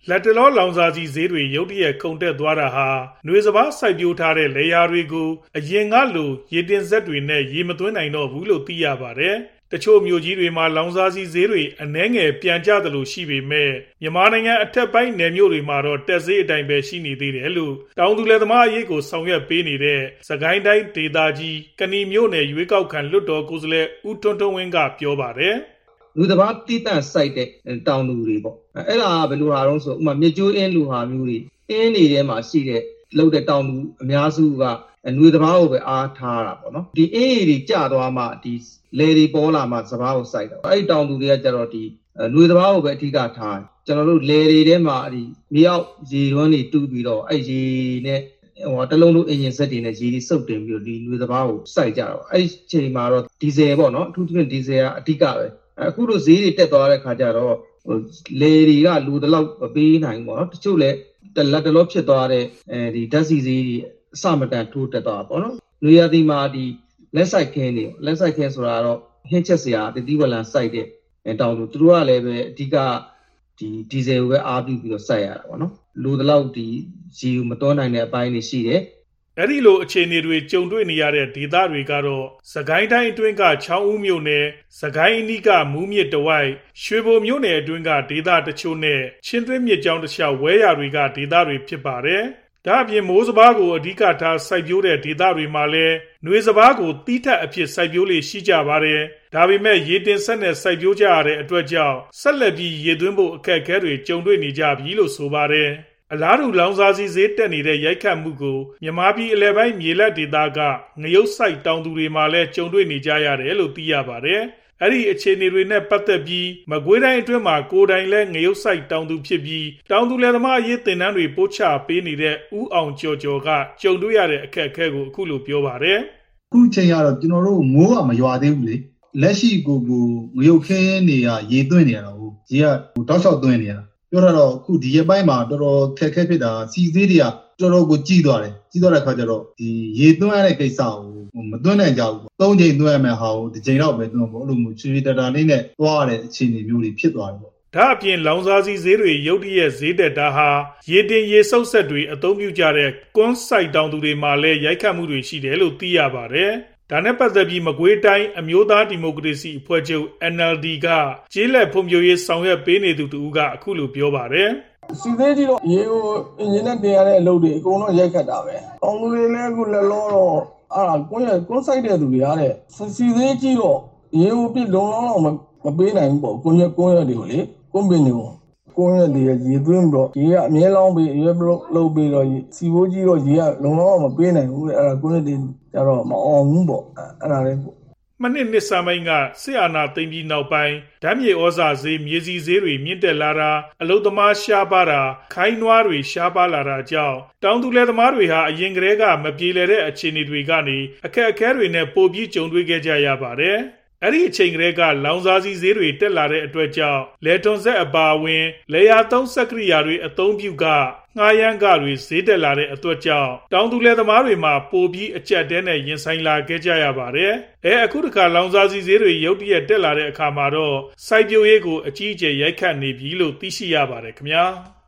လက်တလောလောင်စာဆီဈေးတွေရုတ်တရက်ခုန်တက်သွားတာဟာနွေစပါးစိုက်ပျိုးထားတဲ့လယ်ယာတွေကိုအရင်ကလိုရေတင်စက်တွေနဲ့ရေမသွင်းနိုင်တော့ဘူးလို့သိရပါတယ်။တချို့မြို့ကြီးတွေမှာလောင်စာဆီဈေးတွေအနည်းငယ်ပြန်ကျသလိုရှိပေမဲ့မြန်မာနိုင်ငံအထက်ပိုင်းနယ်မြို့တွေမှာတော့တက်ဈေးအတိုင်းပဲရှိနေသေးတယ်လို့တောင်သူလယ်သမားအရေးကိုဆောင်ရွက်ပေးနေတဲ့စကိုင်းတိုင်းဒေသကြီးကဏီမြို့နယ်ရွေးကောက်ခံလွှတ်တော်ကိုယ်စားလှယ်ဦးထွန်းထွန်းဝင်းကပြောပါတယ်။လူတဘာတိတန့်စိုက်တဲ့တောင်သူတွေပေါ့အဲ့ဒါကဘယ်လိုဟာတော့ဆိုဥမာမြကျိုးအင်းလူဟာမျိုးတွေအင်းနေထဲမှာရှိတဲ့လောက်တဲ့တောင်သူအများစုကနွေတဘာကိုပဲအားထားတာပေါ့နော်ဒီအင်းတွေကျသွားမှဒီလေတွေပေါ်လာမှစဘာကိုစိုက်တော့အဲ့တောင်သူတွေကကြတော့ဒီနွေတဘာကိုပဲအဓိကထားကျွန်တော်တို့လေတွေထဲမှာဒီမြေအောက်ရေတွန်းတွေတူးပြီးတော့အဲ့ရေနဲ့တလုံးလုံးအင်ဂျင်စက်တွေနဲ့ရေတွေစုပ်တင်ပြီးတော့ဒီနွေတဘာကိုစိုက်ကြတော့အဲ့ချိန်မှာတော့ဒီဇယ်ပေါ့နော်အထူးသဖြင့်ဒီဇယ်ကအဓိကပဲအခုတို့ဈေးတွေတက်သွားတဲ့ခါကျတော့လေတွေကလူတလောက်မပေးနိုင်ဘူးပေါ့နော်တချို့လည်းလက်တလောဖြစ်သွားတဲ့ဒီဓာတ်ဆီဈေးတွေအစမတန်ထိုးတက်သွားပေါ့နော်နွေရာသီမှာဒီလက်ဆိုင်ခင်းဆိုတာတော့ဟင်းချက်စရာတတိဝလန်စိုက်တဲ့တောင်သူတို့ကလည်းပဲအဓိကဒီဒီဇယ်ကိုပဲအားပြုပြီးတော့စိုက်ရတာပေါ့နော်လူတလောက်ဒီရေကိုမတော်နိုင်တဲ့အပိုင်းတွေရှိတယ်အဲ့ဒီလိုအခြေအနေတွေကြုံတွေ့နေရတဲ့ဒေသတွေကတော့စကိုင်းတိုင်းအတွင်းကချောင်းဦးမြို့နယ်စကိုင်းအနီးကမူးမြစ်တဝိုက်ရွှေဘိုမြို့နယ်အတွင်းကဒေသတချို့နဲ့ချင်းတွင်းမြစ်ကြောင်းတစ်လျှောက်ဝဲယာတွေကဒေသတွေဖြစ်ပါတယ်။ဒါ့အပြင်မိုးစပါးကိုအဓိကထားစိုက်ပျိုးတဲ့ဒေသတွေမှာလည်းနွေစပါးကိုတီးထက်အဖြစ်စိုက်ပျိုးလေရှိကြပါတယ်။ဒါပေမဲ့ရေတင်ဆက်နဲ့စိုက်ပျိုးကြရတဲ့အတွက်ကြောင့်ဆက်လက်ပြီးရေသွင်းဖို့အခက်အခဲတွေကြုံတွေ့နေကြပြီလို့ဆိုပါတယ်။အလားတူလောင်စာဆီဈေးတက်နေတဲ့ရိုက်ခတ်မှုကိုမြန်မာပြည်အလဲပိုင်းမြေလက်ဒေသကငရုတ်စိုက်တောင်သူတွေမှာလည်းကြုံတွေ့နေကြရတယ်လို့သိရပါတယ်။အဲ့ဒီအခြေအနေတွေနဲ့ပတ်သက်ပြီးမကွေးတိုင်းအတွင်းမှာကိုယ်တိုင်လဲငရုတ်စိုက်တောင်သူဖြစ်ပြီးတောင်သူလယ်သမားအရေးသင်တန်းတွေပို့ချပေးနေတဲ့ဦးအောင်ကျော်ကျော်ကကြုံတွေ့ရတဲ့အခက်အခဲကိုအခုလိုပြောပါတယ်။အခုချိန်ကတော့ကျွန်တော်တို့မိုးကမရွာသေးဘူးလေ။လက်ရှိကိုငရုတ်ခင်းတွေကရေသွင်းနေရတာဟုတ်။ရေကတောက်လျှောက်သွင်းနေရတာပြောတော့အခုဒီရက်ပိုင်းမှာတော်တော်ခက်ခဲဖြစ်တာစီသေးတွေကတော်တော်ကိုကြီးသွားတယ်ကြီးသွားတဲ့ခါကျတော့ဒီရေသွင်းရတဲ့ကိစ္စကိုမသွင်းနိုင်ကြဘူး၃ချိန်သွင်းရမယ်ဟာကိုတစ်ချိန်တော့ပဲသွင်းပေါ့အဲ့လိုမျိုးချွေတတာလေးနဲ့သွားရတဲ့အခြေအနေမျိုးတွေဖြစ်သွားတယ်ပေါ့ဒါအပြင်လောင်စာဆီဈေးတွေရုတ်တရက်ဈေးတက်တာဟာရေတင်ရေစုပ်ဆက်တွေအသုံးပြုကြတဲ့ကွန်းစိုက်တောင်သူတွေမှာလည်းရိုက်ခတ်မှုတွေရှိတယ်လို့သိရပါတယ်ဒါနဲ့ပတ်သက်ပြီးမကွေးတိုင်းအမျိုးသားဒီမိုကရေစီအဖွဲ့ချုပ် NLD ကကျေးလက်ဖွံ့ဖြိုးရေးဆောင်ရွက်ပေးနေသူတူကအခုလိုပြောပါတယ်စီသေးကြီးတော့ရေကိုအင်ဂျင်နဲ့တင်ရတဲ့အလုပ်တွေအကုန်လုံးရိုက်ခတ်တာပဲ။အောင်လူတွေလည်းအခုလက်လောတော့ကွန်းဆိုင်တဲ့သူတွေအားတဲ့စီသေးကြီးတော့ရေကိုပြလုံလောက်မပေးနိုင်ဘူးပေါ့ကွန်းရက်တွေကိုလေကွန်းပင်တွေကိုကွန်းရက်တွေရေသွင်းပြီးတော့ရေကအမြဲလောင်းပြီးရေလုပ်ပြီးတော့စီဘိုးကြီးတော့ရေကလုံလောက်မပေးနိုင်ဘူးအဲ့ဒါကွန်းရက်တွေကျတော့မအောင်ဘူးပေါ့အဲ့ဒါလည်းမနှစ်ဆန်းပိုင်းကစစ်အာဏာသိမ်းပြီးနောက်ပိုင်းဓာတ်မြေဩဇာဈေးမြေဆီဈေးတွေမြင့်တက်လာတာအလုသမားရှားပါတာခိုင်းနွားတွေရှားပါလာတာကြောင့်တောင်သူလယ်သမားတွေဟာအရင်ကတည်းကမပြေလည်တဲ့အခြေအနေတွေကနေအခက်အခဲတွေနဲ့ပိုပြီးကြုံတွေ့ခဲ့ကြရပါတယ်အဲ့ဒီအချိန်ကလေးကလောင်စာဆီဈေးတွေတက်လာတဲ့အတွက်ကြောင့်လယ်ထွန်ဆက်အပါအဝင်လေယာသုံးစက်ကရိယာတွေအသုံးပြုကငှားရမ်းကတွေဈေးတက်လာတဲ့အတွက်ကြောင့်တောင်သူလယ်သမားတွေမှာပိုပြီးအကျပ်တဲနဲ့ရင်ဆိုင်လာခဲ့ကြရပါတယ်။အခုတစ်ခါလောင်စာဆီဈေးတွေရုတ်တရက်တက်လာတဲ့အခါမှာတော့စိုက်ပျိုးရေးကိုအကြီးအကျယ်ရိုက်ခတ်နေပြီလို့သိရှိရပါတယ်ခင်ဗျာ။